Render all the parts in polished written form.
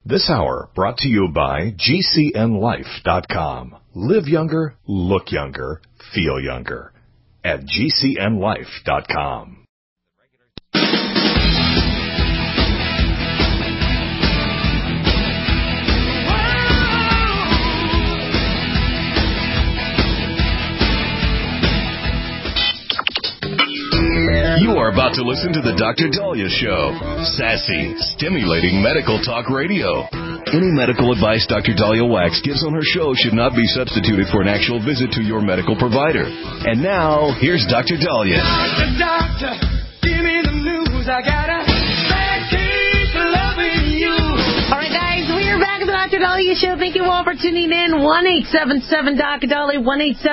This hour brought to you by GCNLife.com. Live younger, look younger, feel younger at GCNLife.com. You are about to listen to the Dr. Daliah Show. Sassy, stimulating medical talk radio. Any medical advice Dr. Daliah Wax gives on her show should not be substituted for an actual visit to your medical provider. And now, here's Dr. Daliah. Doctor, give me the news. I got a bad case of loving you. All right, guys, we are back at the Dr. Daliah Show. Thank you all for tuning in. 1-877-Dr. Daliah,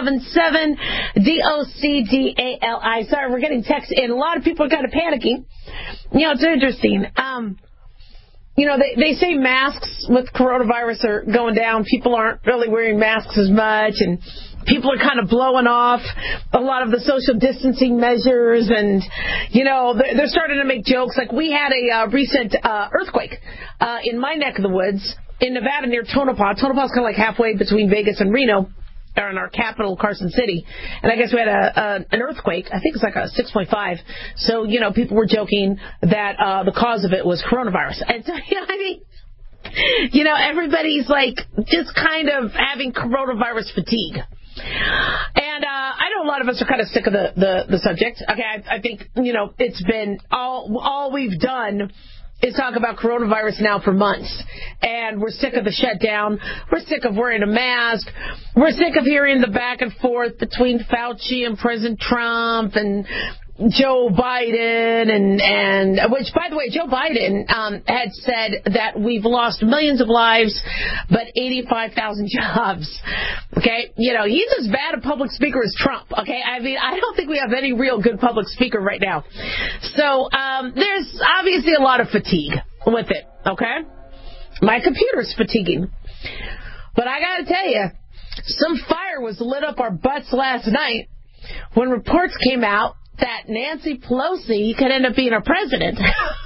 1-877-DOCDALI. Sorry, we're getting texts in. A lot of people are kind of panicking. You know, it's interesting. You know, they say masks with coronavirus are going down. People aren't really wearing masks as much, and people are kind of blowing off a lot of the social distancing measures, and, you know, they're starting to make jokes. Like, we had a recent earthquake in my neck of the woods in Nevada near Tonopah. Tonopah's kind of like halfway between Vegas and Reno, or in our capital, Carson City. And I guess we had an earthquake. I think it's like a 6.5. So, you know, people were joking that the cause of it was coronavirus. And so, you know, I mean, you know, everybody's like just kind of having coronavirus fatigue. And I know a lot of us are kind of sick of the subject. Okay, I think, you know, it's been all we've done is talk about coronavirus now for months. And we're sick of the shutdown. We're sick of wearing a mask. We're sick of hearing the back and forth between Fauci and President Trump and Joe Biden, and which, by the way, Joe Biden had said that we've lost millions of lives, but 85,000 jobs. Okay, you know, he's as bad a public speaker as Trump. Okay, I mean, I don't think we have any real good public speaker right now. So there's obviously a lot of fatigue with it. Okay, my computer's fatiguing, but I got to tell you, some fire was lit up our butts last night when reports came out that Nancy Pelosi could end up being our president.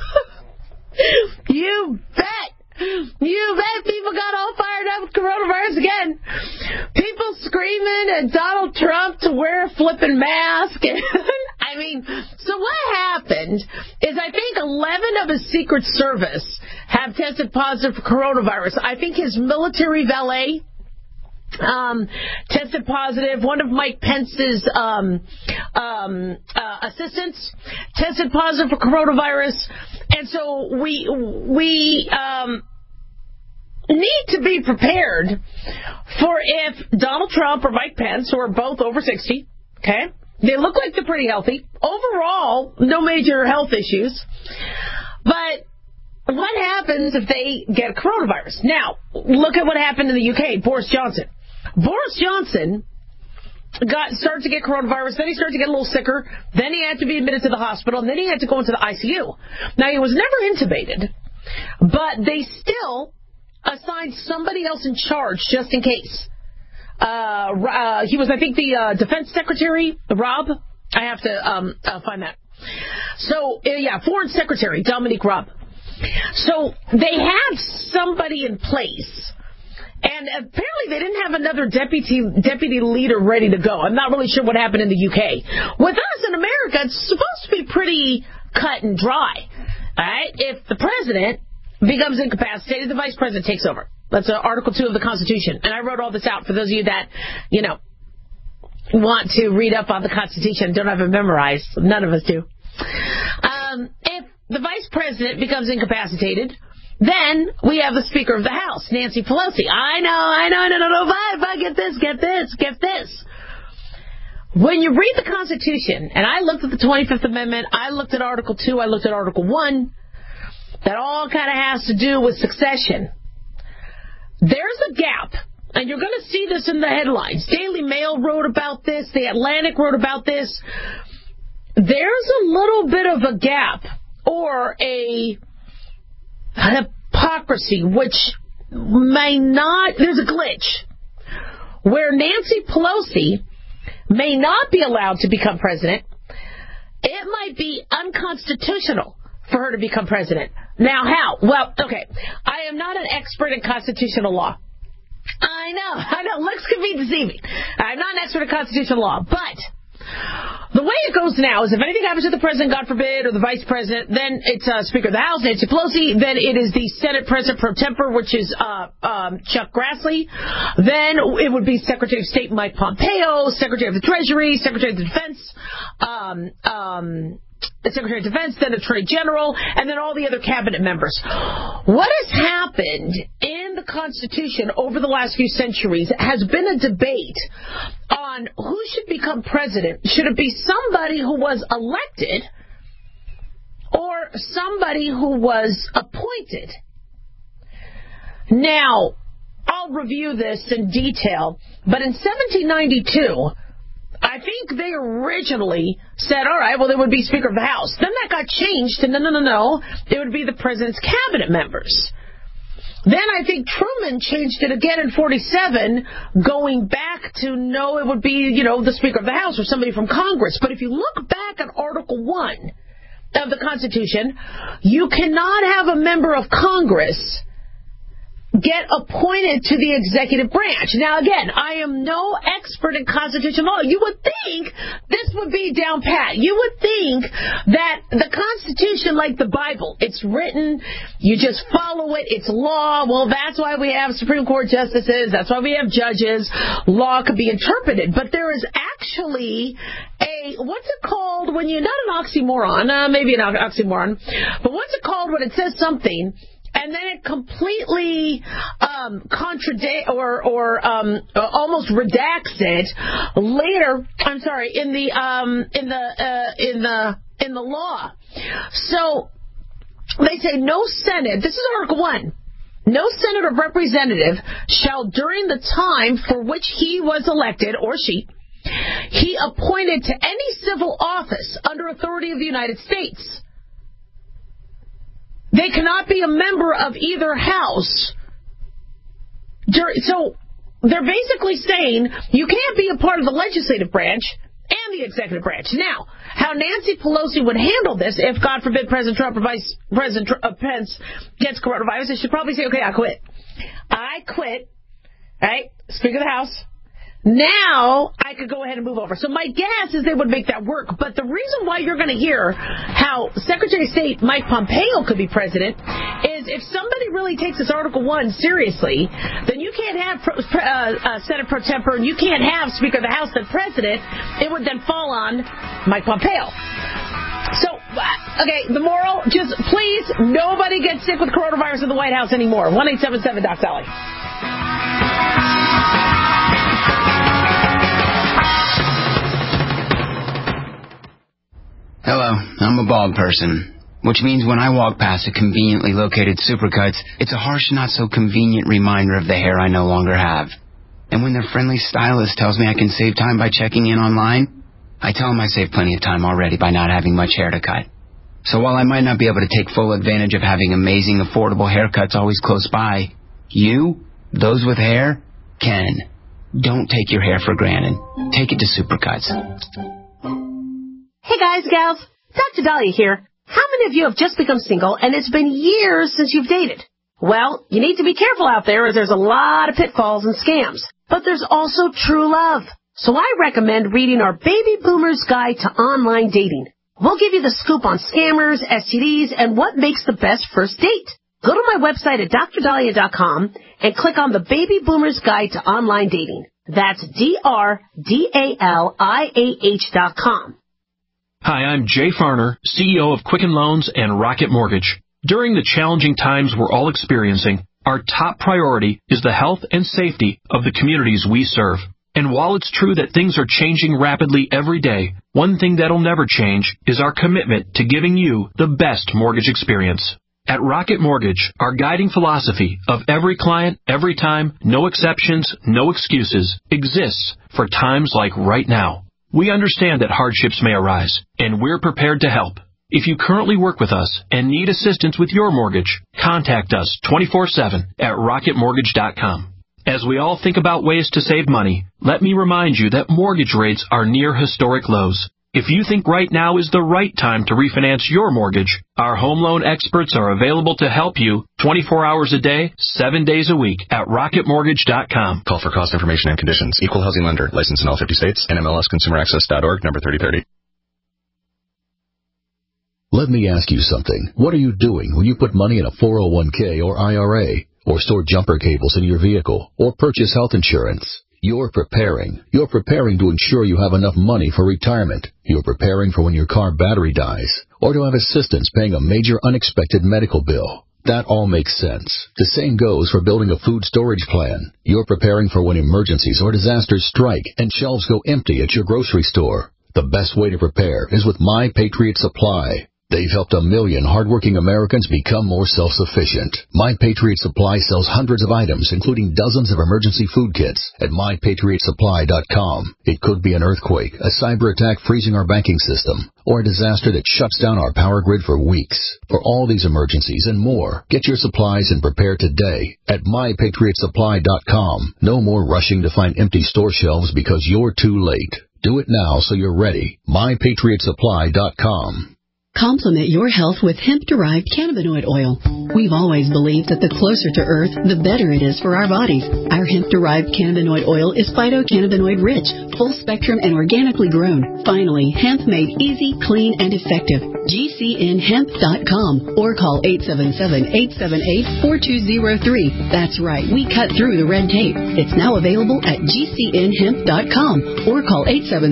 You bet. You bet people got all fired up with coronavirus again. People screaming at Donald Trump to wear a flipping mask. I mean, so what happened is I think 11 of his Secret Service have tested positive for coronavirus. I think his military valet tested positive. One of Mike Pence's assistants tested positive for coronavirus. And so we need to be prepared for if Donald Trump or Mike Pence, who are both over 60, okay, they look like they're pretty healthy. Overall, no major health issues. But what happens if they get coronavirus? Now, look at what happened in the UK. Boris Johnson. Boris Johnson started to get coronavirus, then he started to get a little sicker, then he had to be admitted to the hospital, and then he had to go into the ICU. Now, he was never intubated, but they still assigned somebody else in charge just in case. He was, I think, the Defense Secretary, Rob. I have to find that. So, yeah, Foreign Secretary, Dominique Raab. So they had somebody in place. And apparently they didn't have another deputy leader ready to go. I'm not really sure what happened in the UK. With us in America, it's supposed to be pretty cut and dry. All right? If the president becomes incapacitated, the vice president takes over. That's Article 2 of the Constitution. And I wrote all this out for those of you that, you know, want to read up on the Constitution and don't have it memorized. None of us do. If the vice president becomes incapacitated, then we have the Speaker of the House, Nancy Pelosi. I know, but get this. When you read the Constitution, and I looked at the 25th Amendment, I looked at Article 2, I looked at Article 1, that all kind of has to do with succession. There's a gap, and you're going to see this in the headlines. Daily Mail wrote about this, The Atlantic wrote about this. There's a little bit of a gap, or an hypocrisy, which may not, there's a glitch, where Nancy Pelosi may not be allowed to become president. It might be unconstitutional for her to become president. Now, how? Well, okay. I am not an expert in constitutional law. I know. Looks can be deceiving. I'm not an expert in constitutional law, but the way it goes now is if anything happens to the president, God forbid, or the vice president, then it's Speaker of the House, Nancy Pelosi. Then it is the Senate President pro tempore, which is Chuck Grassley. Then it would be Secretary of State Mike Pompeo, Secretary of the Treasury, Secretary of the Defense, the Secretary of Defense, then Attorney General, and then all the other cabinet members. What has happened in the Constitution over the last few centuries has been a debate on who should become president. Should it be somebody who was elected or somebody who was appointed? Now, I'll review this in detail, but in 1792, I think they originally said, all right, well, it would be Speaker of the House. Then that got changed to no. It would be the president's cabinet members. Then I think Truman changed it again in 47, going back to no, it would be, the Speaker of the House or somebody from Congress. But if you look back at Article 1 of the Constitution, you cannot have a member of Congress get appointed to the executive branch. Now, again, I am no expert in constitutional law. You would think this would be down pat. You would think that the Constitution, like the Bible, it's written, you just follow it, it's law. Well, that's why we have Supreme Court justices. That's why we have judges. Law could be interpreted. But there is actually what's it called when you're not an oxymoron, maybe an oxymoron, but what's it called when it says something and then it completely contradicts or almost redacts it later? I'm sorry, in the law. So they say no Senate. This is Article 1. No Senate or representative shall, during the time for which he was elected or she, he appointed to any civil office under authority of the United States. They cannot be a member of either house. So they're basically saying you can't be a part of the legislative branch and the executive branch. Now, how Nancy Pelosi would handle this if, God forbid, President Trump or Vice President Pence gets coronavirus, she'd probably say, okay, I quit. Right? Speaker of the House. Now I could go ahead and move over. So my guess is they would make that work. But the reason why you're going to hear how Secretary of State Mike Pompeo could be president is if somebody really takes this Article 1 seriously, then you can't have Senate pro tempore and you can't have Speaker of the House then president. It would then fall on Mike Pompeo. So, okay, the moral, just please, nobody gets sick with coronavirus in the White House anymore. 1-877-DOC-SALLY. Hello, I'm a bald person, which means when I walk past a conveniently located Supercuts, it's a harsh, not so convenient reminder of the hair I no longer have. And when their friendly stylist tells me I can save time by checking in online, I tell them I save plenty of time already by not having much hair to cut. So while I might not be able to take full advantage of having amazing, affordable haircuts always close by, you, those with hair, can. Don't take your hair for granted. Take it to Supercuts. Hey guys, gals, Dr. Dahlia here. How many of you have just become single and it's been years since you've dated? Well, you need to be careful out there as there's a lot of pitfalls and scams. But there's also true love. So I recommend reading our Baby Boomer's Guide to Online Dating. We'll give you the scoop on scammers, STDs, and what makes the best first date. Go to my website at drdahlia.com and click on the Baby Boomer's Guide to Online Dating. That's DRDALIAH.com. Hi, I'm Jay Farner, CEO of Quicken Loans and Rocket Mortgage. During the challenging times we're all experiencing, our top priority is the health and safety of the communities we serve. And while it's true that things are changing rapidly every day, one thing that'll never change is our commitment to giving you the best mortgage experience. At Rocket Mortgage, our guiding philosophy of every client, every time, no exceptions, no excuses, exists for times like right now. We understand that hardships may arise, and we're prepared to help. If you currently work with us and need assistance with your mortgage, contact us 24/7 at rocketmortgage.com. As we all think about ways to save money, let me remind you that mortgage rates are near historic lows. If you think right now is the right time to refinance your mortgage, our home loan experts are available to help you 24 hours a day, 7 days a week at RocketMortgage.com. Call for cost information and conditions. Equal housing lender. Licensed in all 50 states. NMLSConsumerAccess.org, number 3030. Let me ask you something. What are you doing when you put money in a 401k or IRA, or store jumper cables in your vehicle, or purchase health insurance? You're preparing. You're preparing to ensure you have enough money for retirement. You're preparing for when your car battery dies, or to have assistance paying a major unexpected medical bill. That all makes sense. The same goes for building a food storage plan. You're preparing for when emergencies or disasters strike and shelves go empty at your grocery store. The best way to prepare is with My Patriot Supply. They've helped 1 million hardworking Americans become more self-sufficient. My Patriot Supply sells hundreds of items, including dozens of emergency food kits at MyPatriotSupply.com. It could be an earthquake, a cyber attack freezing our banking system, or a disaster that shuts down our power grid for weeks. For all these emergencies and more, get your supplies and prepare today at MyPatriotSupply.com. No more rushing to find empty store shelves because you're too late. Do it now so you're ready. MyPatriotSupply.com. Complement your health with hemp-derived cannabinoid oil. We've always believed that the closer to Earth, the better it is for our bodies. Our hemp-derived cannabinoid oil is phytocannabinoid-rich, full-spectrum, and organically grown. Finally, hemp made easy, clean, and effective. GCNhemp.com or call 877-878-4203. That's right, we cut through the red tape. It's now available at GCNhemp.com or call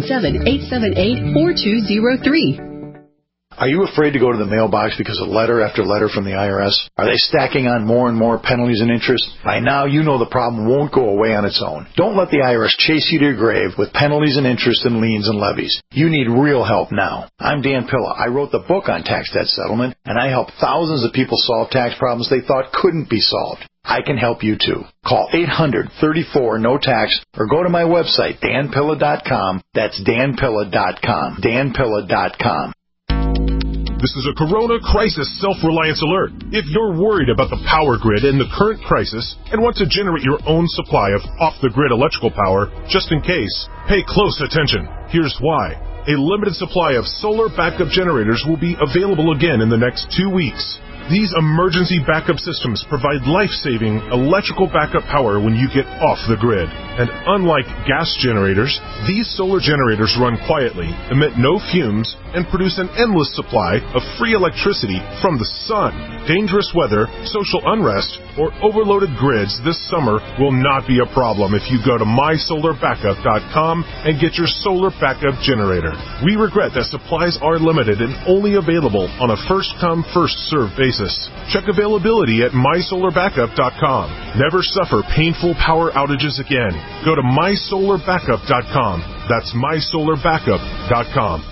877-878-4203. Are you afraid to go to the mailbox because of letter after letter from the IRS? Are they stacking on more and more penalties and interest? By now, you know the problem won't go away on its own. Don't let the IRS chase you to your grave with penalties and interest and liens and levies. You need real help now. I'm Dan Pilla. I wrote the book on tax debt settlement, and I help thousands of people solve tax problems they thought couldn't be solved. I can help you too. Call 800-34-NO-TAX or go to my website, danpilla.com. That's danpilla.com. danpilla.com. This is a Corona Crisis Self-Reliance Alert. If you're worried about the power grid in the current crisis and want to generate your own supply of off-the-grid electrical power, just in case, pay close attention. Here's why. A limited supply of solar backup generators will be available again in the next 2 weeks. These emergency backup systems provide life-saving electrical backup power when you get off the grid. And unlike gas generators, these solar generators run quietly, emit no fumes, and produce an endless supply of free electricity from the sun. Dangerous weather, social unrest, or overloaded grids this summer will not be a problem if you go to mysolarbackup.com and get your solar backup generator. We regret that supplies are limited and only available on a first-come, first-served basis. Check availability at mysolarbackup.com. Never suffer painful power outages again. Go to mysolarbackup.com. That's mysolarbackup.com.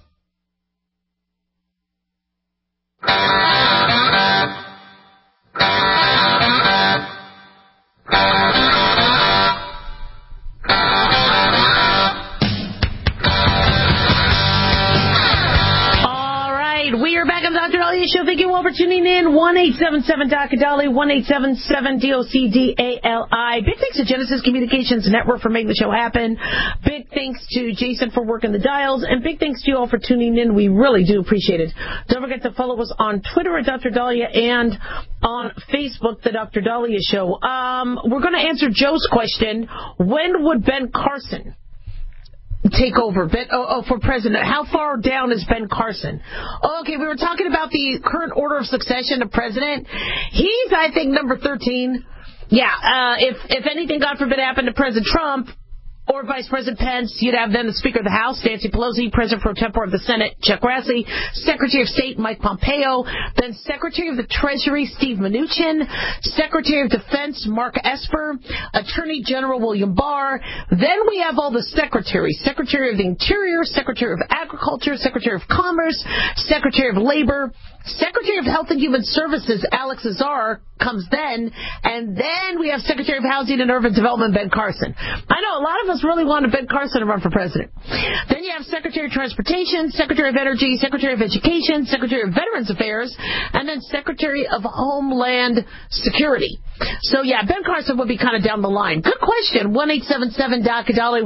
Show. Thank you all for tuning in. 1-877-DOC-DOLLY, 1-877-DOCDALI. Big thanks to Genesis Communications Network for making the show happen. Big thanks to Jason for working the dials. And big thanks to you all for tuning in. We really do appreciate it. Don't forget to follow us on Twitter at Dr. Dahlia and on Facebook, The Dr. Dahlia Show. We're going to answer Joe's question. When would Ben Carson take over for president? How far down is Ben Carson? Okay, we were talking about the current order of succession of president. He's, I think, number 13. Yeah, if anything, God forbid, happened to President Trump or Vice President Pence, you'd have then the Speaker of the House, Nancy Pelosi, President pro tempore of the Senate, Chuck Grassley, Secretary of State, Mike Pompeo, then Secretary of the Treasury, Steve Mnuchin, Secretary of Defense, Mark Esper, Attorney General William Barr. Then we have all the secretaries, Secretary of the Interior, Secretary of Agriculture, Secretary of Commerce, Secretary of Labor, Secretary of Health and Human Services, Alex Azar, comes then, and then we have Secretary of Housing and Urban Development, Ben Carson. I know a lot of us really wanted Ben Carson to run for president. Then you have Secretary of Transportation, Secretary of Energy, Secretary of Education, Secretary of Veterans Affairs, and then Secretary of Homeland Security. So, yeah, Ben Carson would be kind of down the line. Good question. 1-877-DOC-DALI,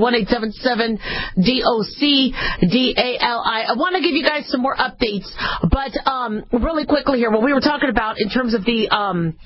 1-877-DOC-DALI. I want to give you guys some more updates, but really quickly here, what we were talking about in terms of the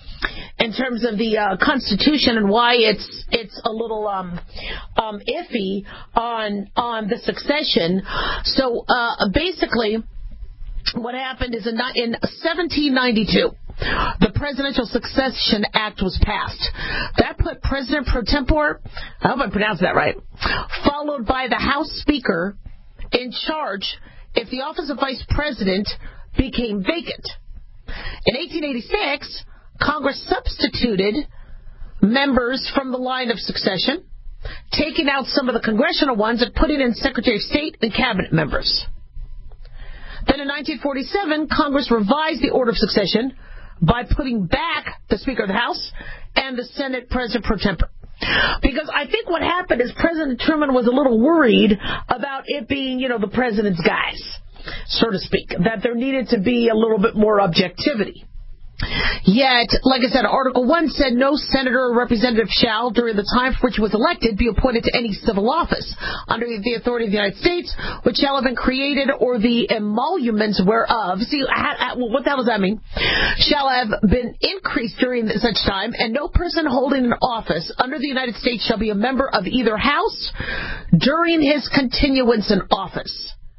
Constitution and why it's a little iffy on the succession. So, basically, what happened is in 1792, the Presidential Succession Act was passed. That put President pro tempore, I hope I pronounced that right, followed by the House Speaker in charge if the office of Vice President became vacant. In 1886, Congress substituted members from the line of succession, taking out some of the congressional ones and putting in Secretary of State and cabinet members. Then in 1947, Congress revised the order of succession by putting back the Speaker of the House and the Senate President pro tempore. Because I think what happened is President Truman was a little worried about it being, the president's guys, so to speak, that there needed to be a little bit more objectivity. Yet, like I said, Article 1 said no senator or representative shall, during the time for which he was elected, be appointed to any civil office under the authority of the United States, which shall have been created or the emoluments whereof. See, what the hell does that mean? Shall have been increased during such time, and no person holding an office under the United States shall be a member of either house during his continuance in office.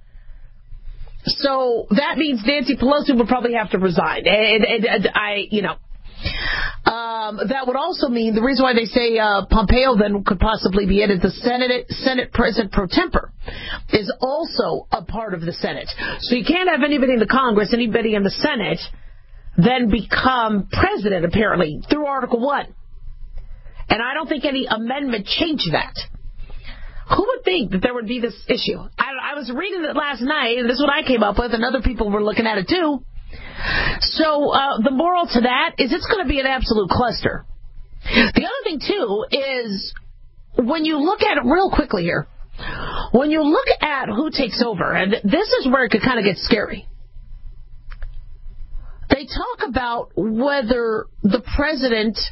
So that means Nancy Pelosi would probably have to resign. That would also mean the reason why they say Pompeo then could possibly be in is the Senate President pro tempore is also a part of the Senate. So you can't have anybody in the Congress, anybody in the Senate, then become president, apparently, through Article 1. And I don't think any amendment changed that. Who would think that there would be this issue? I was reading it last night, and this is what I came up with, and other people were looking at it too. So the moral to that is it's going to be an absolute cluster. The other thing, too, is when you look at it real quickly here, when you look at who takes over, and this is where it could kind of get scary. They talk about whether the president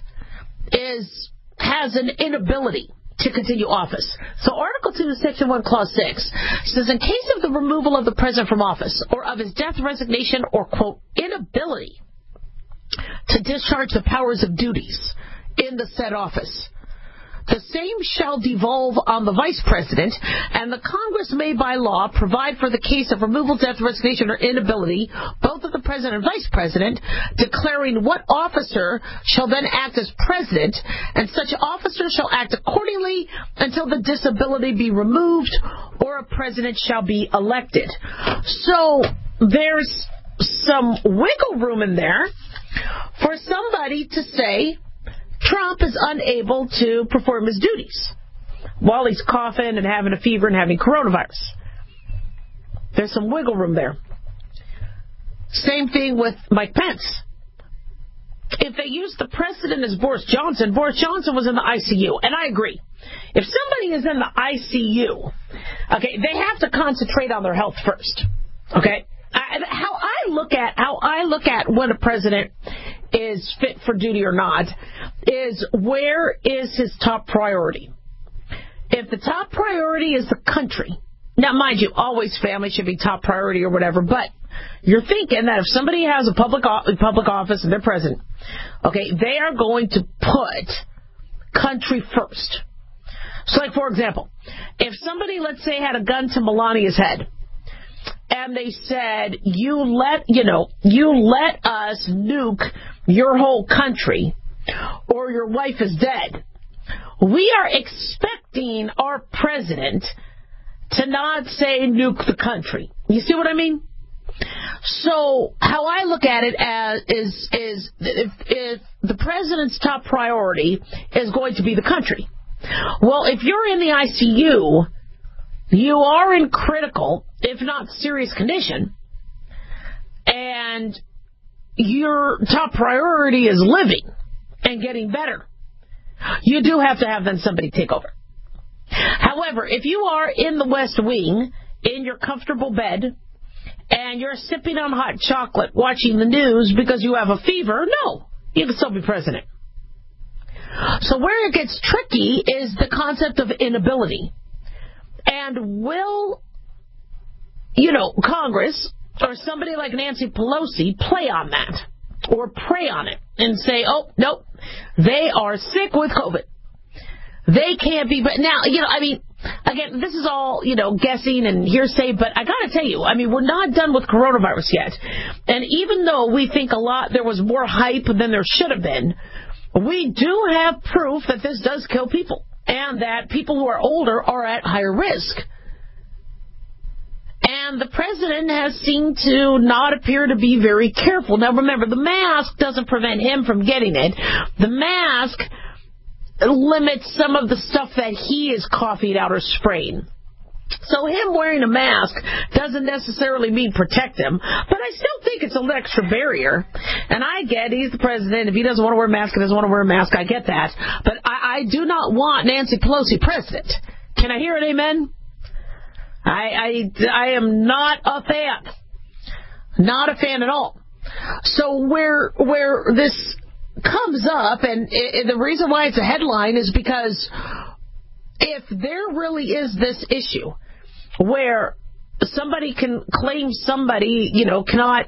has an inability to continue office. So Article 2, Section 1, Clause 6 says, in case of the removal of the president from office or of his death, resignation, or, quote, inability to discharge the powers of duties in the said office, the same shall devolve on the vice president, and the Congress may by law provide for the case of removal, death, resignation, or inability, both of the president and vice president, declaring what officer shall then act as president, and such officer shall act accordingly until the disability be removed or a president shall be elected. So there's some wiggle room in there for somebody to say Trump is unable to perform his duties while he's coughing and having a fever and having coronavirus. There's some wiggle room there. Same thing with Mike Pence. If they use the precedent as Boris Johnson was in the ICU, and I agree. If somebody is in the ICU, okay, they have to concentrate on their health first. Okay? How I look at when a president is fit for duty or not is where is his top priority. If the top priority is the country, now mind you, always family should be top priority or whatever, but you're thinking that if somebody has a public office and they're president, okay, they are going to put country first. So like, for example, if somebody, let's say, had a gun to Melania's head, and they said, you let us nuke your whole country, or your wife is dead. We are expecting our president to not say nuke the country. You see what I mean? So how I look at it is if the president's top priority is going to be the country, well, if you're in the ICU, you are in critical, if not serious condition, and your top priority is living and getting better, you do have to have then somebody take over. However, if you are in the West Wing, in your comfortable bed, and you're sipping on hot chocolate, watching the news because you have a fever, no, you can still be president. So where it gets tricky is the concept of inability. And will, Congress or somebody like Nancy Pelosi play on that or prey on it and say, oh, nope, they are sick with COVID. They can't be, but now, again, this is all, guessing and hearsay, but I gotta tell you, we're not done with coronavirus yet. And even though we think there was more hype than there should have been, we do have proof that this does kill people and that people who are older are at higher risk. And the president has seemed to not appear to be very careful. Now, remember, the mask doesn't prevent him from getting it. The mask limits some of the stuff that he is coughing out or spraying. So him wearing a mask doesn't necessarily mean protect him, but I still think it's an extra barrier. And I get he's the president. If he doesn't want to wear a mask, he doesn't want to wear a mask. I get that. But I do not want Nancy Pelosi president. Can I hear an amen? I am not a fan. Not a fan at all. So where this comes up, and the reason why it's a headline is because if there really is this issue where somebody can claim somebody, cannot,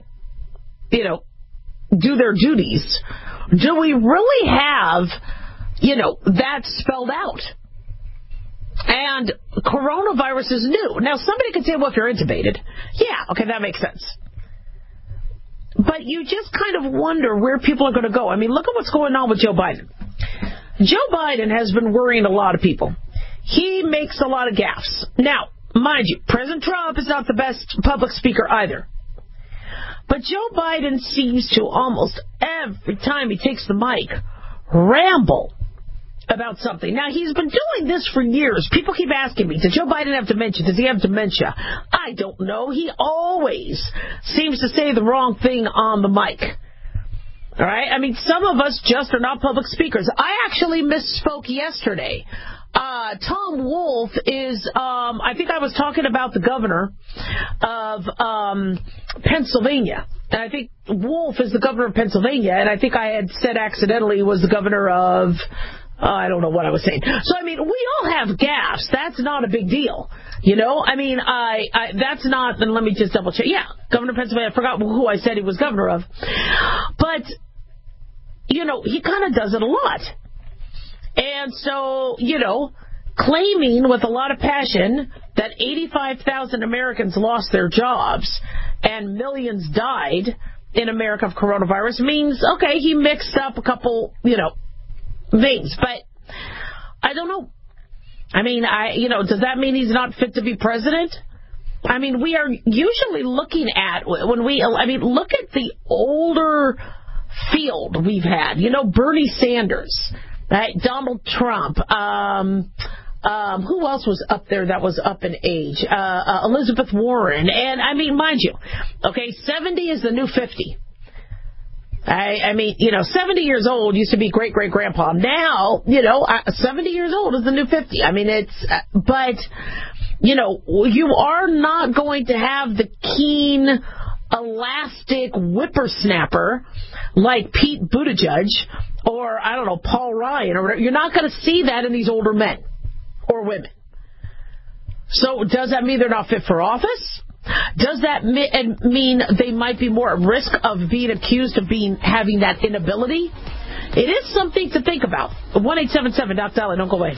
do their duties, do we really have, that spelled out? And coronavirus is new. Now, somebody could say, well, if you're intubated, yeah, okay, that makes sense. But you just kind of wonder where people are going to go. Look at what's going on with Joe Biden. Joe Biden has been worrying a lot of people. He makes a lot of gaffes. Now, mind you, President Trump is not the best public speaker either. But Joe Biden seems to almost every time he takes the mic ramble about something. Now, he's been doing this for years. People keep asking me, does Joe Biden have dementia? Does he have dementia? I don't know. He always seems to say the wrong thing on the mic. All right? Some of us just are not public speakers. I actually misspoke yesterday. Tom Wolf is, I think I was talking about the governor of Pennsylvania. And I think Wolf is the governor of Pennsylvania. And I think I had said accidentally he was the governor of... I don't know what I was saying. So, we all have gaffes. That's not a big deal. That's not, then let me just double check. Yeah, Governor of Pennsylvania. I forgot who I said he was governor of. But, he kind of does it a lot. And so, claiming with a lot of passion that 85,000 Americans lost their jobs and millions died in America of coronavirus means, okay, he mixed up a couple, things, but I don't know. Does that mean he's not fit to be president? We are usually looking at look at the older field we've had. Bernie Sanders, right? Donald Trump. Who else was up there that was up in age? Elizabeth Warren. And mind you, okay, 70 is the new 50. 70 years old used to be great-great-grandpa. Now, 70 years old is the new 50. But, you are not going to have the keen, elastic whippersnapper like Pete Buttigieg or, Paul Ryan or whatever. You're not going to see that in these older men or women. So does that mean they're not fit for office? Does that mean they might be more at risk of being accused of having that inability? It is something to think about. 1-877-DOC-DIAL-IT. Don't go away.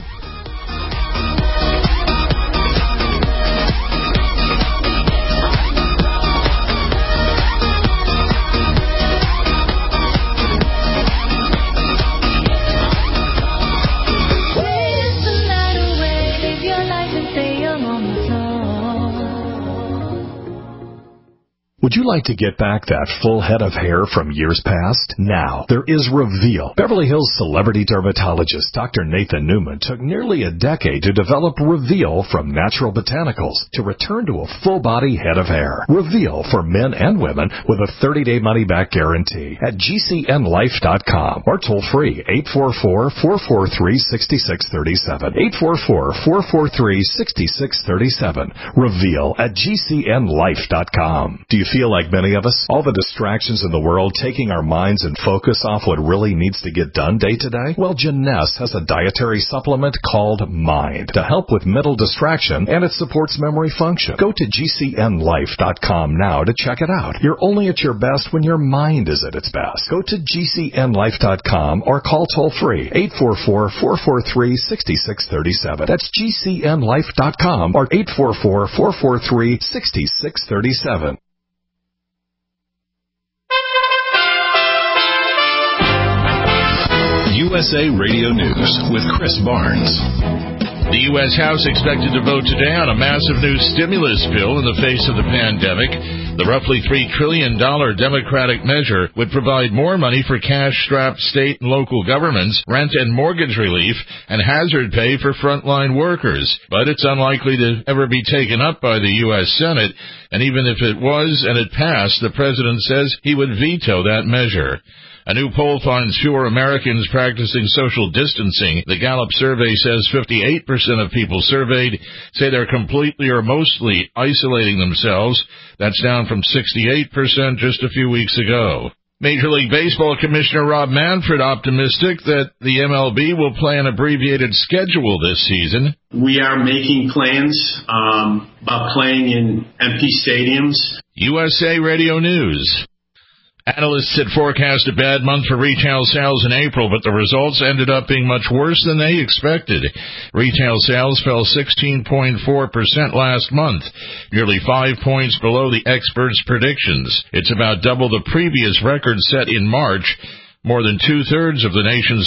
Would you like to get back that full head of hair from years past? Now, there is Reveal. Beverly Hills celebrity dermatologist Dr. Nathan Newman took nearly a decade to develop Reveal from natural botanicals to return to a full-body head of hair. Reveal for men and women with a 30-day money-back guarantee at GCNlife.com or toll-free 844-443-6637. 844-443-6637. Reveal at GCNlife.com. Do you feel like many of us? All the distractions in the world taking our minds and focus off what really needs to get done day to day? Well, Jeunesse has a dietary supplement called Mind to help with mental distraction, and it supports memory function. Go to GCNlife.com now to check it out. You're only at your best when your mind is at its best. Go to GCNlife.com or call toll-free 844-443-6637. That's GCNlife.com or 844-443-6637. USA Radio News with Chris Barnes. The U.S. House expected to vote today on a massive new stimulus bill in the face of the pandemic. The roughly $3 trillion Democratic measure would provide more money for cash-strapped state and local governments, rent and mortgage relief, and hazard pay for frontline workers. But it's unlikely to ever be taken up by the U.S. Senate, and even if it was and it passed, the president says he would veto that measure. A new poll finds fewer Americans practicing social distancing. The Gallup survey says 58% of people surveyed say they're completely or mostly isolating themselves. That's down from 68% just a few weeks ago. Major League Baseball Commissioner Rob Manfred optimistic that the MLB will play an abbreviated schedule this season. We are making plans about playing in empty stadiums. USA Radio News. Analysts had forecast a bad month for retail sales in April, but the results ended up being much worse than they expected. Retail sales fell 16.4% last month, nearly 5 points below the experts' predictions. It's about double the previous record set in March. More than two-thirds of the nation's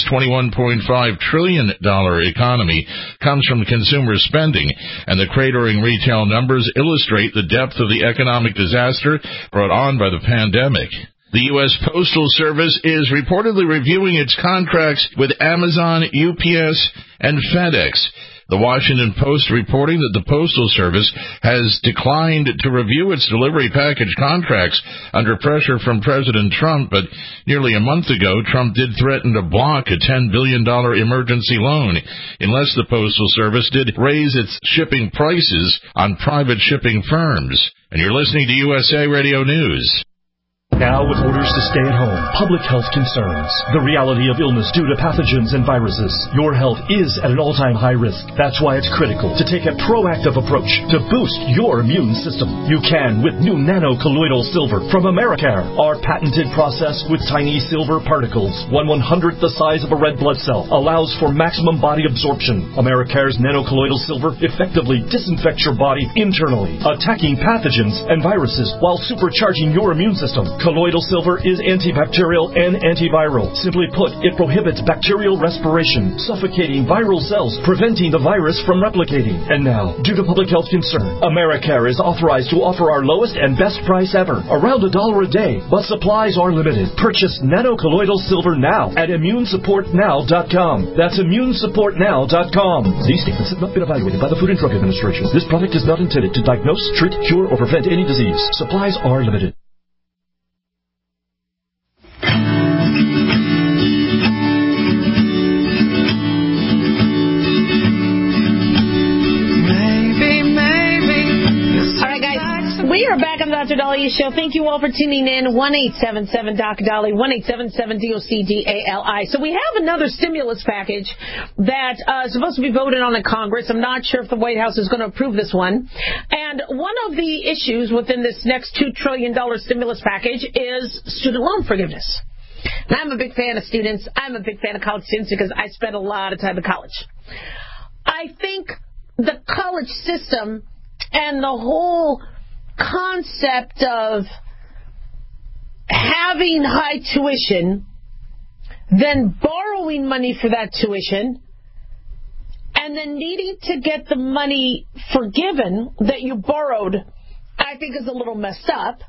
$21.5 trillion economy comes from consumer spending, and the cratering retail numbers illustrate the depth of the economic disaster brought on by the pandemic. The U.S. Postal Service is reportedly reviewing its contracts with Amazon, UPS, and FedEx. The Washington Post reporting that the Postal Service has declined to review its delivery package contracts under pressure from President Trump, but nearly a month ago, Trump did threaten to block a $10 billion emergency loan unless the Postal Service did raise its shipping prices on private shipping firms. And you're listening to USA Radio News. Now, with orders to stay at home, public health concerns, the reality of illness due to pathogens and viruses, your health is at an all-time high risk. That's why it's critical to take a proactive approach to boost your immune system. You can with new nano-colloidal silver from Americare. Our patented process with tiny silver particles, 1/100th the size of a red blood cell, allows for maximum body absorption. Americare's nano-colloidal silver effectively disinfects your body internally, attacking pathogens and viruses while supercharging your immune system. Colloidal silver is antibacterial and antiviral. Simply put, it prohibits bacterial respiration, suffocating viral cells, preventing the virus from replicating. And now, due to public health concern, Americare is authorized to offer our lowest and best price ever, around $1 a day, but supplies are limited. Purchase nano-colloidal silver now at ImmuneSupportNow.com. That's ImmuneSupportNow.com. These statements have not been evaluated by the Food and Drug Administration. This product is not intended to diagnose, treat, cure, or prevent any disease. Supplies are limited. We are back on the Dr. Daliah Show. Thank you all for tuning in. 1-877-DOC-DALI, 1-877-DOC-DALI. So we have another stimulus package that is supposed to be voted on in Congress. I'm not sure if the White House is going to approve this one. And one of the issues within this next $2 trillion stimulus package is student loan forgiveness. And I'm a big fan of students. I'm a big fan of college students because I spent a lot of time in college. I think the college system and the whole concept of having high tuition, then borrowing money for that tuition, and then needing to get the money forgiven that you borrowed, I think is a little messed up.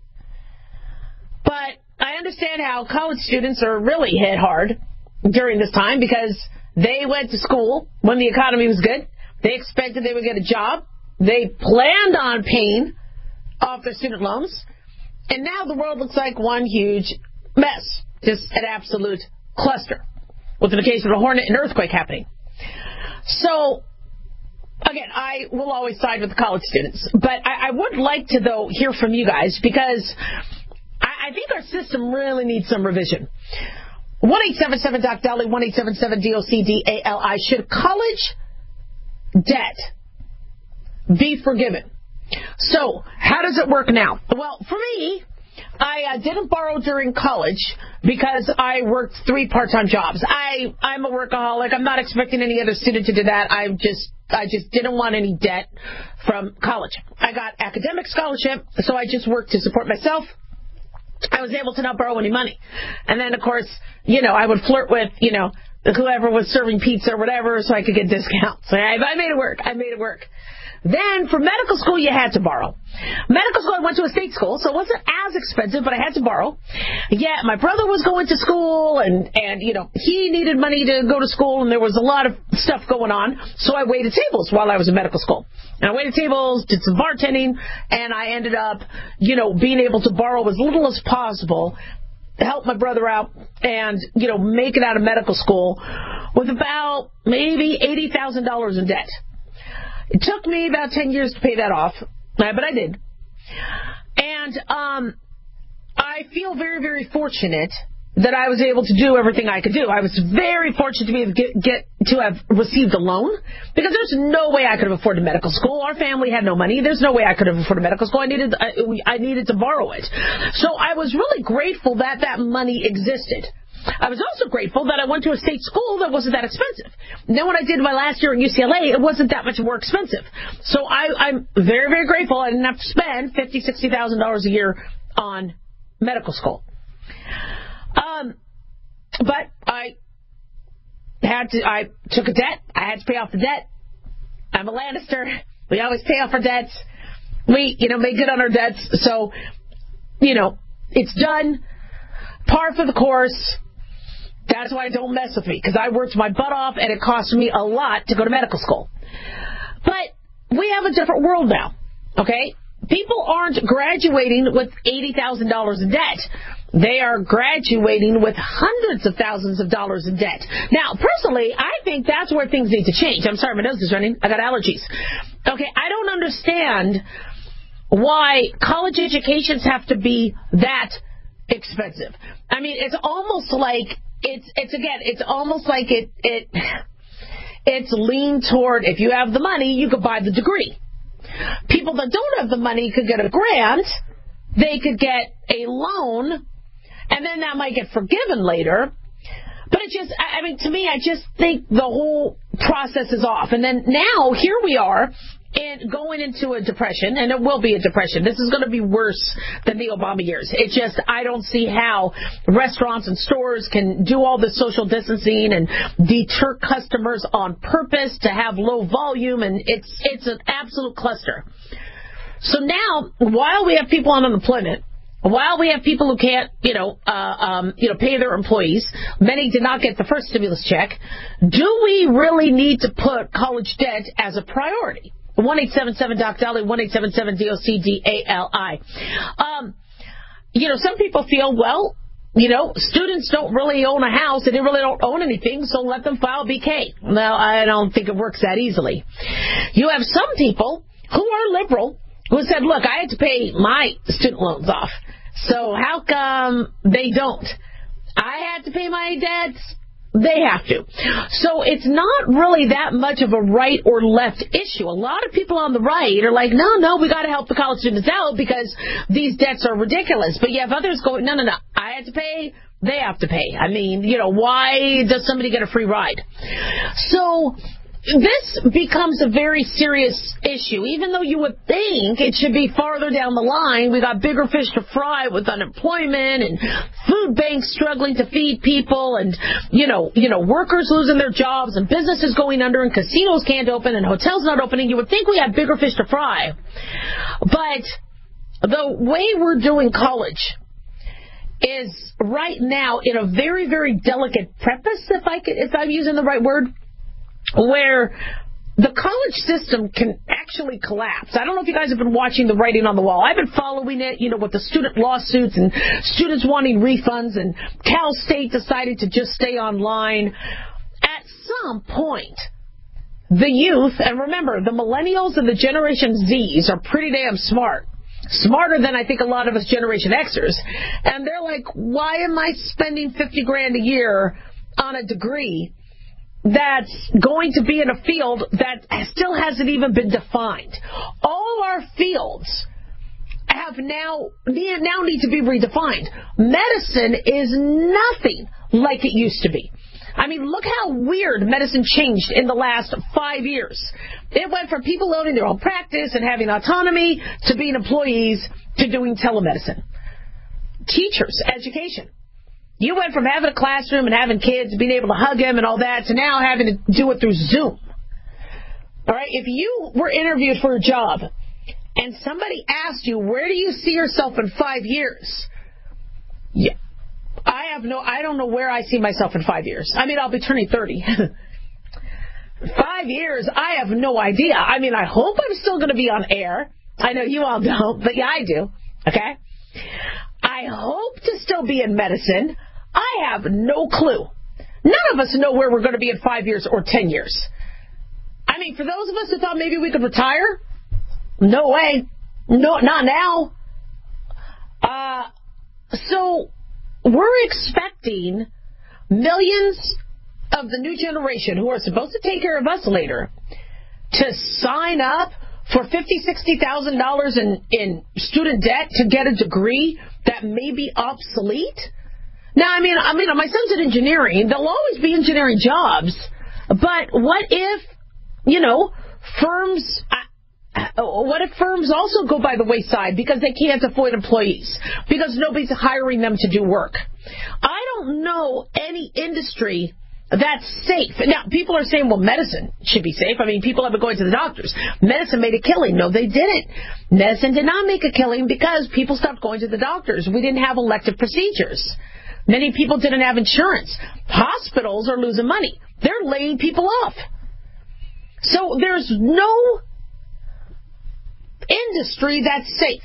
But I understand how college students are really hit hard during this time because they went to school when the economy was good. They expected they would get a job. They planned on paying off their student loans, and now the world looks like one huge mess, just an absolute cluster, with an occasional hornet and earthquake happening. So again, I will always side with the college students. But I would like to, though, hear from you guys, because I think our system really needs some revision. 1-877-DOC-DALI, 1-877-DOC-DALI. Should college debt be forgiven? So, how does it work now? Well, for me, I didn't borrow during college because I worked 3 part-time jobs. I'm a workaholic. I'm not expecting any other student to do that. I just didn't want any debt from college. I got academic scholarship, so I just worked to support myself. I was able to not borrow any money. And then, of course, I would flirt with, whoever was serving pizza or whatever so I could get discounts. I made it work. Then, for medical school, you had to borrow. Medical school, I went to a state school, so it wasn't as expensive, but I had to borrow. Yeah, my brother was going to school, and he needed money to go to school, and there was a lot of stuff going on, so I waited tables while I was in medical school. And I waited tables, did some bartending, and I ended up, being able to borrow as little as possible to help my brother out and, make it out of medical school with about maybe $80,000 in debt. It took me about 10 years to pay that off, but I did. And I feel very, very fortunate that I was able to do everything I could do. I was very fortunate to be able to have received a loan, because there's no way I could have afforded medical school. Our family had no money. There's no way I could have afforded medical school. I needed to borrow it. So I was really grateful that that money existed. I was also grateful that I went to a state school that wasn't that expensive. And then when I did my last year at UCLA, it wasn't that much more expensive. So I'm very, very grateful I didn't have to spend $50,000, $60,000 a year on medical school. But I took a debt. I had to pay off the debt. I'm a Lannister. We always pay off our debts. We, make good on our debts. So, it's done. Par for the course. That's why I don't mess with me, because I worked my butt off and it cost me a lot to go to medical school. But we have a different world now, okay? People aren't graduating with $80,000 in debt. They are graduating with hundreds of thousands of dollars in debt. Now, personally, I think that's where things need to change. I'm sorry, my nose is running. I got allergies. Okay, I don't understand why college educations have to be that expensive. I mean, it's almost like it's almost like it's leaned toward, if you have the money, you could buy the degree. People that don't have the money could get a grant, they could get a loan, and then that might get forgiven later. But to me, I just think the whole process is off. And then now, here we are, and going into a depression, and it will be a depression. This is going to be worse than the Obama years. It's just, I don't see how restaurants and stores can do all this social distancing and deter customers on purpose to have low volume, and it's an absolute cluster. So now, while we have people on unemployment, while we have people who can't, pay their employees, many did not get the first stimulus check, do we really need to put college debt as a priority? 1-877-DOC-DALI, 1-877-DOC-DALI. Some people feel, students don't really own a house and they really don't own anything, so let them file BK. Well, I don't think it works that easily. You have some people who are liberal who said, look, I had to pay my student loans off, so how come they don't? I had to pay my debts. They have to. So it's not really that much of a right or left issue. A lot of people on the right are like, no, we got to help the college students out because these debts are ridiculous. But you have others going, no, I had to pay, they have to pay. I mean, why does somebody get a free ride? So this becomes a very serious issue. Even though you would think it should be farther down the line, we got bigger fish to fry with unemployment and food banks struggling to feed people, and workers losing their jobs and businesses going under and casinos can't open and hotels not opening. You would think we had bigger fish to fry. But the way we're doing college is right now in a very, very delicate preface, if I'm using the right word, where the college system can actually collapse. I don't know if you guys have been watching the writing on the wall. I've been following it, with the student lawsuits and students wanting refunds, and Cal State decided to just stay online. At some point, the youth, and remember, the millennials and the Generation Zs are pretty damn smart. Smarter than I think a lot of us Generation Xers. And they're like, why am I spending $50,000 a year on a degree that's going to be in a field that still hasn't even been defined? All our fields have now need to be redefined. Medicine is nothing like it used to be. I mean, look how weird medicine changed in the last 5 years. It went from people owning their own practice and having autonomy to being employees to doing telemedicine. Teachers, education. You went from having a classroom and having kids, being able to hug them and all that, to now having to do it through Zoom. All right, if you were interviewed for a job and somebody asked you, where do you see yourself in 5 years? Yeah. I don't know where I see myself in 5 years. I mean, I'll be turning 30. 5 years, I have no idea. I mean, I hope I'm still going to be on air. I know you all don't, but yeah, I do. Okay? I hope to still be in medicine. I have no clue. None of us know where we're going to be in 5 years or 10 years. I mean, for those of us who thought maybe we could retire, no way. No, not now. So we're expecting millions of the new generation who are supposed to take care of us later to sign up for $50,000, $60,000 in student debt to get a degree that may be obsolete. Now, I mean, my son's in engineering. There'll always be engineering jobs. But what if, firms also go by the wayside because they can't afford employees, because nobody's hiring them to do work? I don't know any industry that's safe. Now, people are saying, well, medicine should be safe. I mean, people have been going to the doctors. Medicine made a killing. No, they didn't. Medicine did not make a killing because people stopped going to the doctors. We didn't have elective procedures. Many people didn't have insurance. Hospitals are losing money. They're laying people off. So there's no industry that's safe.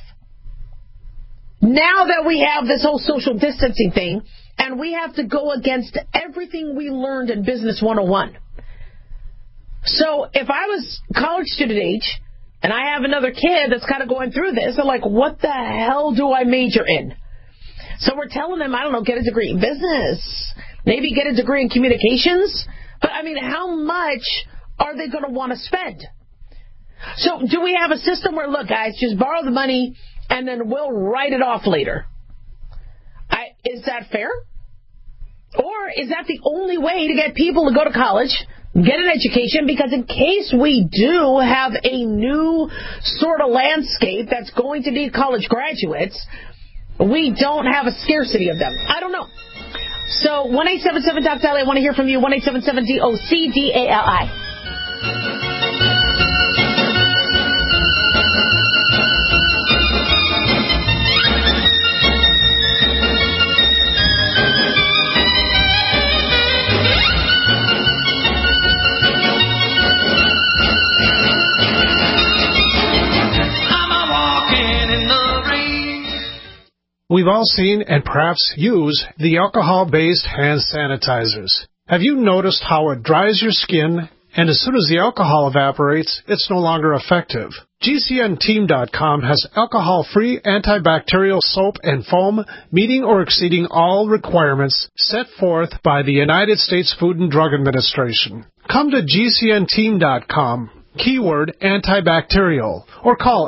Now that we have this whole social distancing thing, and we have to go against everything we learned in Business 101. So if I was college student age, and I have another kid that's kind of going through this, they're like, what the hell do I major in? So we're telling them, I don't know, get a degree in business, maybe get a degree in communications. But, I mean, how much are they going to want to spend? So do we have a system where, look, guys, just borrow the money and then we'll write it off later? Is that fair? Or is that the only way to get people to go to college, get an education? Because in case we do have a new sort of landscape that's going to need college graduates, we don't have a scarcity of them. I don't know. So 1-877-DOC-DALI, I want to hear from you. 1-877-DOC-DALI. We've all seen and perhaps use the alcohol-based hand sanitizers. Have you noticed how it dries your skin, and as soon as the alcohol evaporates, it's no longer effective? GCNteam.com has alcohol-free antibacterial soap and foam meeting or exceeding all requirements set forth by the United States Food and Drug Administration. Come to GCNteam.com. Keyword antibacterial, or call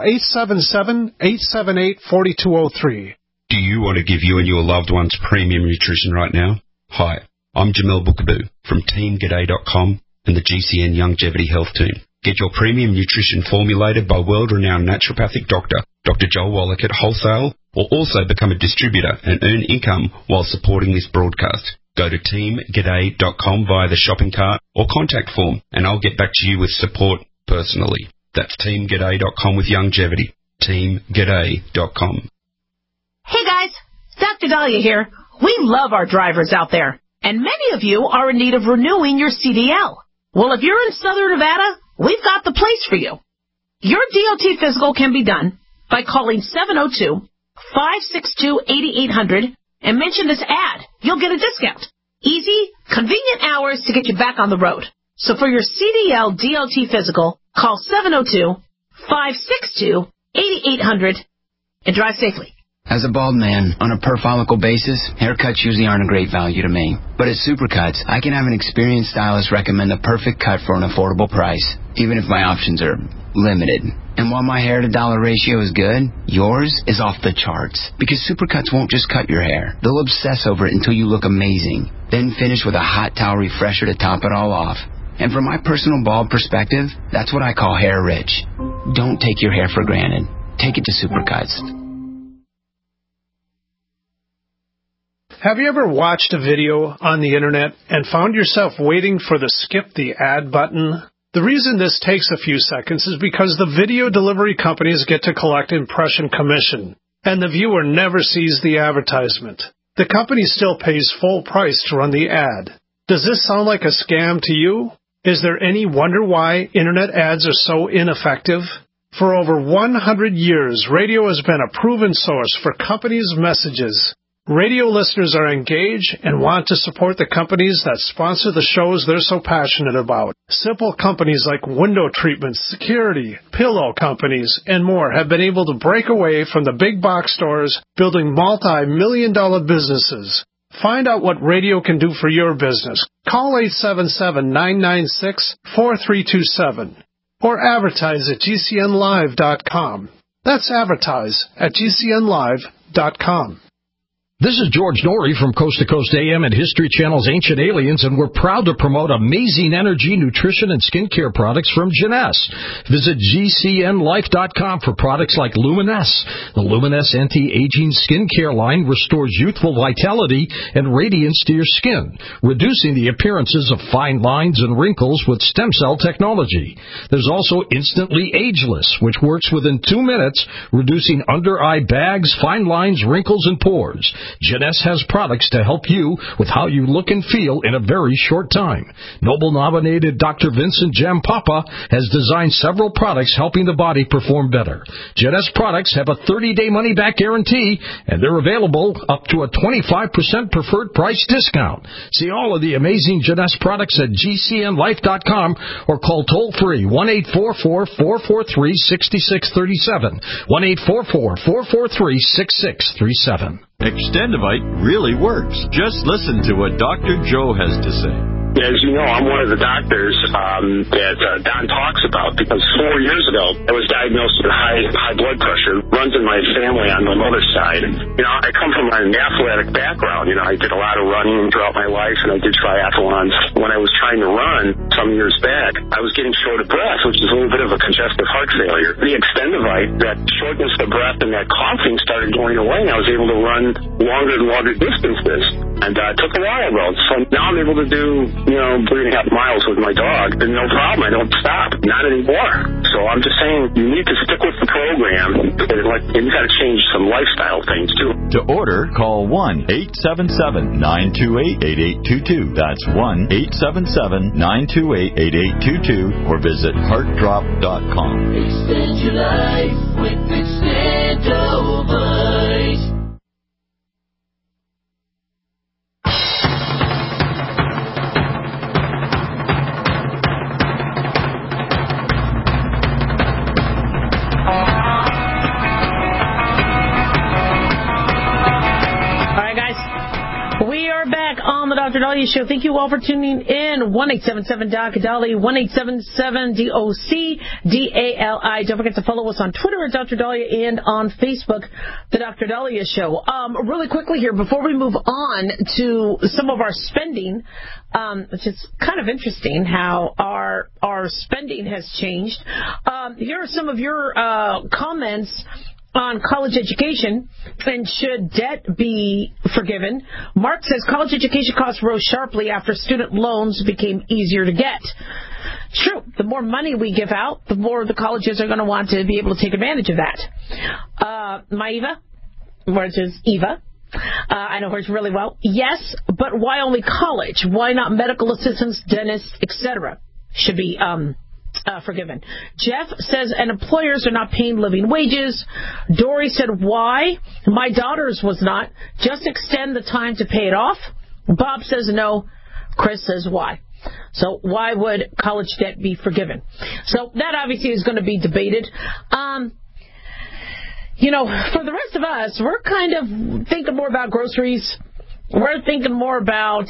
877-878-4203. Do you want to give you and your loved ones premium nutrition right now? Hi, I'm Jamel Bookaboo from TeamGaday.com and the GCN Longevity Health Team. Get your premium nutrition formulated by world-renowned naturopathic doctor, Dr. Joel Wallach at Wholesale, or also become a distributor and earn income while supporting this broadcast. Go to TeamGaday.com via the shopping cart or contact form, and I'll get back to you with support personally. That's TeamGaday.com with longevity. TeamGaday.com. Hey guys, Dr. Dahlia here. We love our drivers out there, and many of you are in need of renewing your CDL. Well, if you're in Southern Nevada, we've got the place for you. Your DOT physical can be done by calling 702-562-8800 and mention this ad. You'll get a discount. Easy, convenient hours to get you back on the road. So for your CDL DOT physical, call 702-562-8800 and drive safely. As a bald man, on a per follicle basis, haircuts usually aren't a great value to me. But at Supercuts, I can have an experienced stylist recommend the perfect cut for an affordable price, even if my options are limited. And while my hair to dollar ratio is good, yours is off the charts. Because Supercuts won't just cut your hair. They'll obsess over it until you look amazing. Then finish with a hot towel refresher to top it all off. And from my personal bald perspective, that's what I call hair rich. Don't take your hair for granted. Take it to Supercuts. Have you ever watched a video on the internet and found yourself waiting for the skip the ad button? The reason this takes a few seconds is because the video delivery companies get to collect impression commission, and the viewer never sees the advertisement. The company still pays full price to run the ad. Does this sound like a scam to you? Is there any wonder why internet ads are so ineffective? For over 100 years, radio has been a proven source for companies' messages. Radio listeners are engaged and want to support the companies that sponsor the shows they're so passionate about. Simple companies like window treatments, security, pillow companies, and more have been able to break away from the big box stores, building multi-million-dollar businesses. Find out what radio can do for your business. Call 877-996-4327 or advertise at GCNlive.com. That's advertise at GCNlive.com. This is George Norrie from Coast to Coast AM and History Channel's Ancient Aliens, and we're proud to promote amazing energy, nutrition, and skincare products from Jeunesse. Visit GCNlife.com for products like Luminesse. The Luminesse anti-aging skincare line restores youthful vitality and radiance to your skin, reducing the appearances of fine lines and wrinkles with stem cell technology. There's also Instantly Ageless, which works within 2 minutes, reducing under-eye bags, fine lines, wrinkles, and pores. Jeunesse has products to help you with how you look and feel in a very short time. Nobel-nominated Dr. Vincent Jampapa has designed several products helping the body perform better. Jeunesse products have a 30-day money-back guarantee, and they're available up to a 25% preferred price discount. See all of the amazing Jeunesse products at GCNlife.com or call toll-free 1-844-443-6637, 1-844-443-6637. Extendivite really works. Just listen to what Dr. Joe has to say. As you know, I'm one of the doctors that Don talks about, because 4 years ago I was diagnosed with high blood pressure. Runs in my family on my mother's side. You know, I come from an athletic background. You know, I did a lot of running throughout my life, and I did triathlons. When I was trying to run some years back, I was getting short of breath, which is a little bit of a congestive heart failure. The Extendivite, that shortness of breath and that coughing started going away, and I was able to run longer and longer distances. And it took a while, though. So now I'm able to do 3.5 miles with my dog, and no problem. I don't stop. Not anymore. So I'm just saying, you need to stick with the program, and you got to change some lifestyle things too. To order, call 1-877-928-8822. That's 1-877-928-8822, or visit heartdrop.com. Extend your life with Extendivite. On the Dr. Dahlia Show. Thank you all for tuning in. 1-877-DOC-DALI, 1-877-DOC-DALI. Don't forget to follow us on Twitter at Dr. Dahlia and on Facebook, The Dr. Dahlia Show. Really quickly here, before we move on to some of our spending, which is kind of interesting how our spending has changed. Here are some of your comments on college education, and should debt be forgiven. Mark says college education costs rose sharply after student loans became easier to get. True. The more money we give out, the more the colleges are going to want to be able to take advantage of that. Maiva, which is Eva, I know hers really well. Yes, but why only college? Why not medical assistants, dentists, etc.? Should be forgiven. Jeff says, and employers are not paying living wages. Dory said, why? My daughter's was not. Just extend the time to pay it off. Bob says no. Chris says, why? So why would college debt be forgiven? So that obviously is going to be debated. For the rest of us, we're kind of thinking more about groceries. We're thinking more about,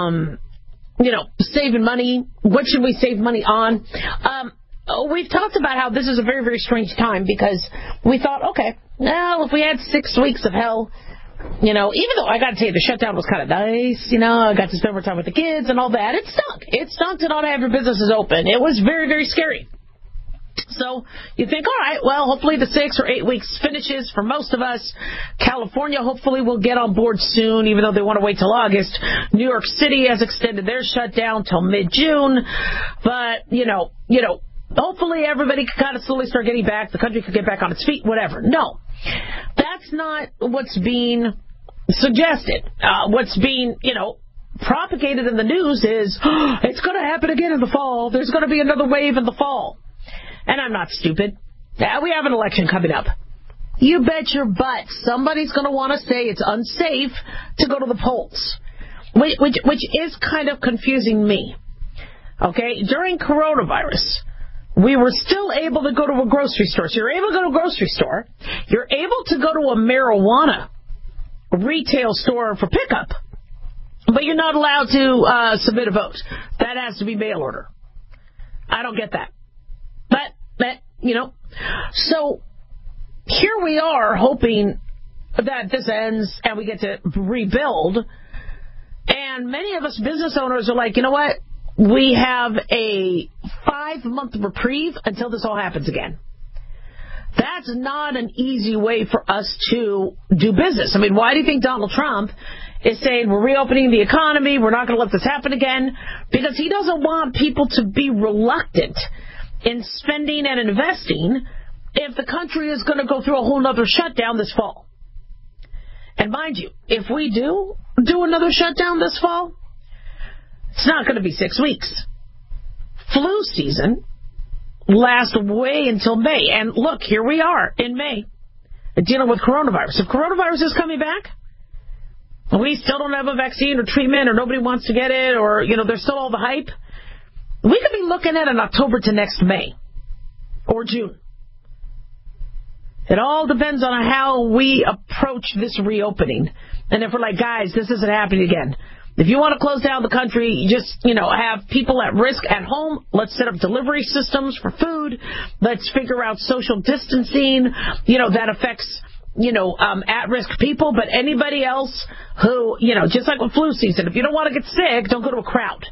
saving money. What should we save money on? We've talked about how this is a very, very strange time because we thought, okay, well, if we had 6 weeks of hell, even though I got to tell you the shutdown was kind of nice, I got to spend more time with the kids and all that. It stunk. It stunk to not have your businesses open. It was very, very scary. So you think, all right, well, hopefully the 6 or 8 weeks finishes for most of us. California hopefully will get on board soon, even though they want to wait till August. New York City has extended their shutdown till mid-June. But, hopefully everybody can kind of slowly start getting back. The country could get back on its feet, whatever. No, that's not what's being suggested. What's being, propagated in the news is, it's going to happen again in the fall. There's going to be another wave in the fall. And I'm not stupid. We have an election coming up. You bet your butt somebody's going to want to say it's unsafe to go to the polls, which is kind of confusing me. Okay, during coronavirus, we were still able to go to a grocery store. So you're able to go to a grocery store. You're able to go to a marijuana retail store for pickup, but you're not allowed to submit a vote. That has to be mail order. I don't get that. But so here we are hoping that this ends and we get to rebuild. And many of us business owners are like, you know what? We have a 5-month reprieve until this all happens again. That's not an easy way for us to do business. I mean, why do you think Donald Trump is saying we're reopening the economy, we're not going to let this happen again? Because he doesn't want people to be reluctant in spending and investing if the country is going to go through a whole other shutdown this fall. And mind you, if we do another shutdown this fall, it's not going to be 6 weeks. Flu season lasts way until May. And look, here we are in May dealing with coronavirus. If coronavirus is coming back, and we still don't have a vaccine or treatment, or nobody wants to get it, or, there's still all the hype, we could be looking at an October to next May or June. It all depends on how we approach this reopening. And if we're like, guys, this isn't happening again. If you want to close down the country, just, have people at risk at home. Let's set up delivery systems for food. Let's figure out social distancing, that affects, at-risk people. But anybody else who, just like with flu season, if you don't want to get sick, don't go to a crowd.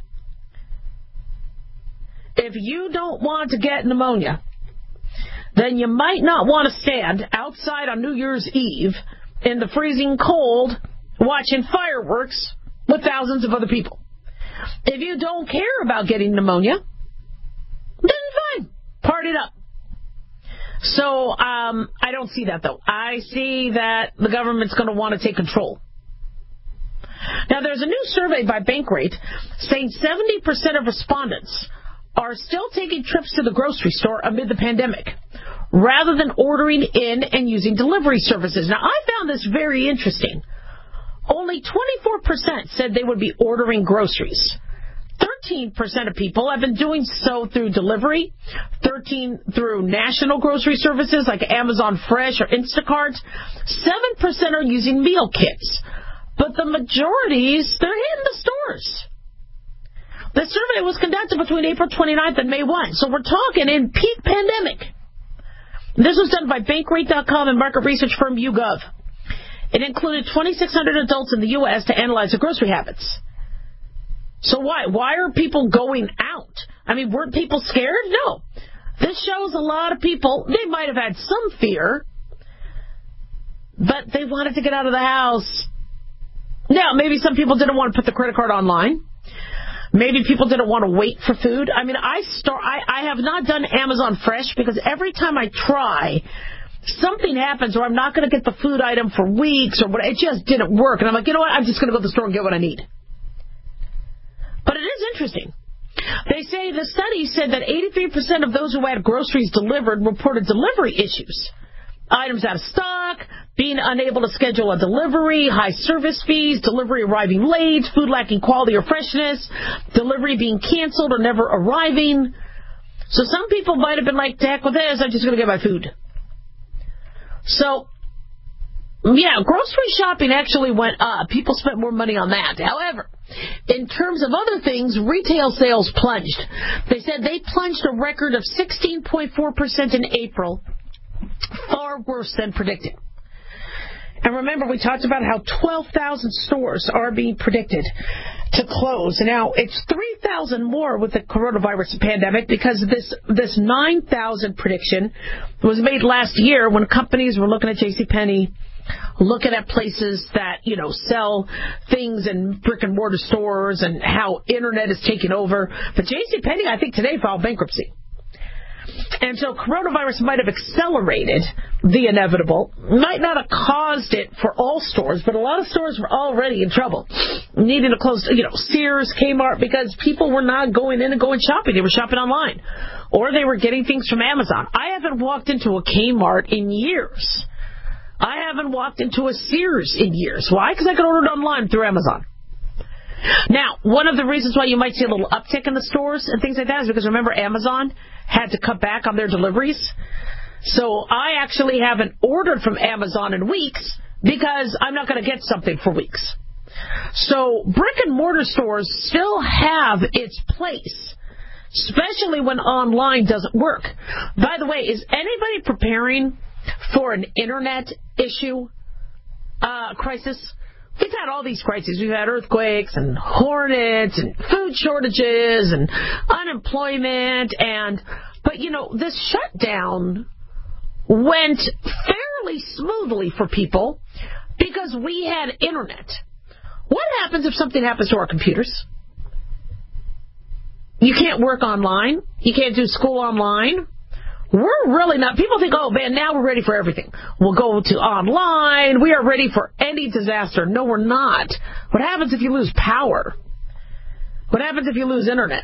If you don't want to get pneumonia, then you might not want to stand outside on New Year's Eve in the freezing cold watching fireworks with thousands of other people. If you don't care about getting pneumonia, then fine, party it up. So I don't see that, though. I see that the government's going to want to take control. Now, there's a new survey by Bankrate saying 70% of respondents are still taking trips to the grocery store amid the pandemic, rather than ordering in and using delivery services. Now, I found this very interesting. Only 24% said they would be ordering groceries. 13% of people have been doing so through delivery, 13% through national grocery services like Amazon Fresh or Instacart. 7% are using meal kits. But the majorities, they're in the stores. The survey was conducted between April 29th and May 1. So we're talking in peak pandemic. This was done by Bankrate.com and market research firm YouGov. It included 2,600 adults in the U.S. to analyze their grocery habits. So why? Why are people going out? I mean, weren't people scared? No. This shows a lot of people, they might have had some fear, but they wanted to get out of the house. Now, maybe some people didn't want to put the credit card online. Maybe people didn't want to wait for food. I mean, I have not done Amazon Fresh because every time I try, something happens or I'm not going to get the food item for weeks or what. It just didn't work. And I'm like, you know what? I'm just going to go to the store and get what I need. But it is interesting. They say the study said that 83% of those who had groceries delivered reported delivery issues. items out of stock, being unable to schedule a delivery, high service fees, delivery arriving late, food lacking quality or freshness, delivery being canceled or never arriving. So some people might have been like, to heck with this, I'm just going to get my food. So, yeah, grocery shopping actually went up. People spent more money on that. However, in terms of other things, retail sales plunged. They said they plunged a record of 16.4% in April, far worse than predicted. And remember, we talked about how 12,000 stores are being predicted to close. Now, it's 3,000 more with the coronavirus pandemic because this 9,000 prediction was made last year when companies were looking at JCPenney, looking at places that, sell things in brick-and-mortar stores and how Internet is taking over. But JCPenney, I think, today filed bankruptcy. And so coronavirus might have accelerated the inevitable, might not have caused it for all stores, but a lot of stores were already in trouble, needing to close, Sears, Kmart, because people were not going in and going shopping. They were shopping online, or they were getting things from Amazon. I haven't walked into a Kmart in years. I haven't walked into a Sears in years. Why? Because I could order it online through Amazon. Now, one of the reasons why you might see a little uptick in the stores and things like that is because, remember, Amazon had to cut back on their deliveries. So I actually haven't ordered from Amazon in weeks because I'm not going to get something for weeks. So brick-and-mortar stores still have its place, especially when online doesn't work. By the way, is anybody preparing for an Internet issue crisis? We've had all these crises. We've had earthquakes and hornets and food shortages and unemployment. But this shutdown went fairly smoothly for people because we had Internet. What happens if something happens to our computers? You can't work online. You can't do school online. We're really not. People think, oh, man, now we're ready for everything. We'll go to online. We are ready for any disaster. No, we're not. What happens if you lose power? What happens if you lose Internet?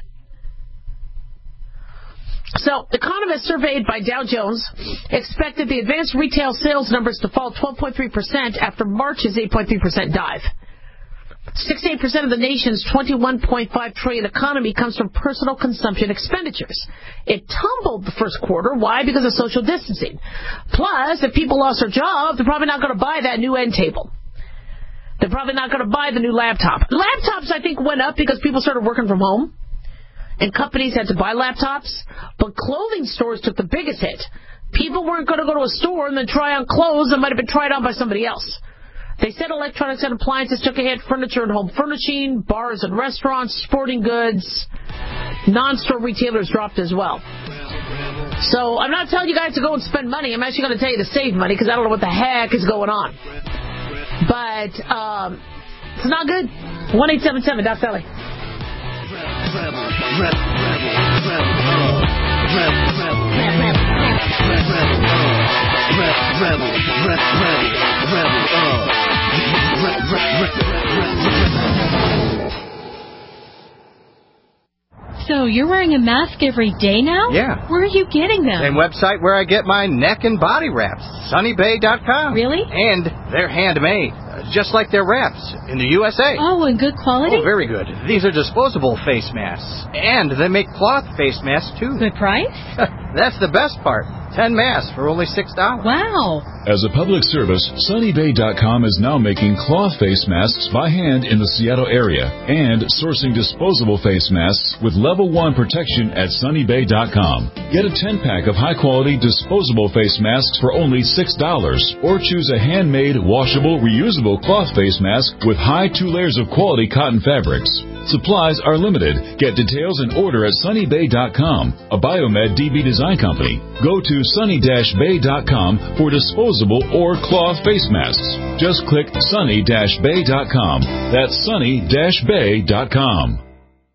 So, economists surveyed by Dow Jones expected the advanced retail sales numbers to fall 12.3% after March's 8.3% dive. 68% of the nation's $21.5 trillion economy comes from personal consumption expenditures. It tumbled the first quarter. Why? Because of social distancing. Plus, if people lost their job, they're probably not going to buy that new end table. They're probably not going to buy the new laptop. Laptops, I think, went up because people started working from home, and companies had to buy laptops. But clothing stores took the biggest hit. People weren't going to go to a store and then try on clothes that might have been tried on by somebody else. They said electronics and appliances took a hit, furniture and home furnishing, bars and restaurants, sporting goods, non-store retailers dropped as well. So I'm not telling you guys to go and spend money. I'm actually going to tell you to save money because I don't know what the heck is going on. But it's not good. 1-877-DOC-SALLY. So you're wearing a mask every day now? Yeah. Where are you getting them? Same website where I get my neck and body wraps, sunnybay.com. Really? And they're handmade, just like their wraps in the USA. Oh, and good quality? Oh, very good. These are disposable face masks. And they make cloth face masks, too. Good price? That's the best part. 10 masks for only $6. Wow. As a public service, sunnybay.com is now making cloth face masks by hand in the Seattle area and sourcing disposable face masks with level 1 protection at sunnybay.com. Get a 10-pack of high-quality disposable face masks for only $6 or choose a handmade, washable, reusable cloth face mask with high 2 layers of quality cotton fabrics. Supplies are limited. Get details and order at sunnybay.com, a Biomed DB design company. Go to sunny-bay.com for disposable or cloth face masks. Just click sunny-bay.com. That's sunny-bay.com.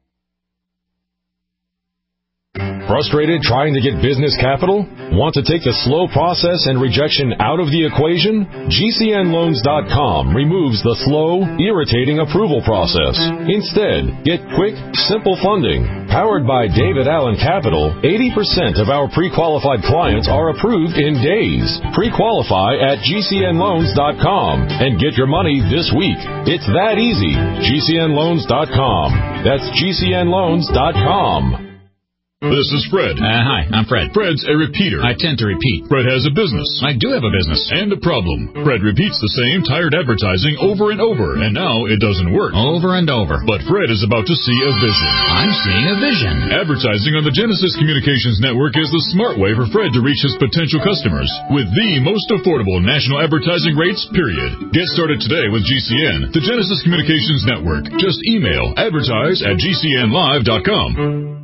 Frustrated trying to get business capital? Want to take the slow process and rejection out of the equation? GCNloans.com removes the slow, irritating approval process. Instead, get quick, simple funding. Powered by David Allen Capital, 80% of our pre-qualified clients are approved in days. Pre-qualify at GCNloans.com and get your money this week. It's that easy. GCNloans.com. That's GCNloans.com. This is Fred. Hi, I'm Fred. Fred's a repeater. I tend to repeat. Fred has a business. I do have a business. And a problem. Fred repeats the same tired advertising over and over, and now it doesn't work. Over and over. But Fred is about to see a vision. I'm seeing a vision. Advertising on the Genesis Communications Network is the smart way for Fred to reach his potential customers with the most affordable national advertising rates, period. Get started today with GCN, the Genesis Communications Network. Just email advertise@GCNlive.com.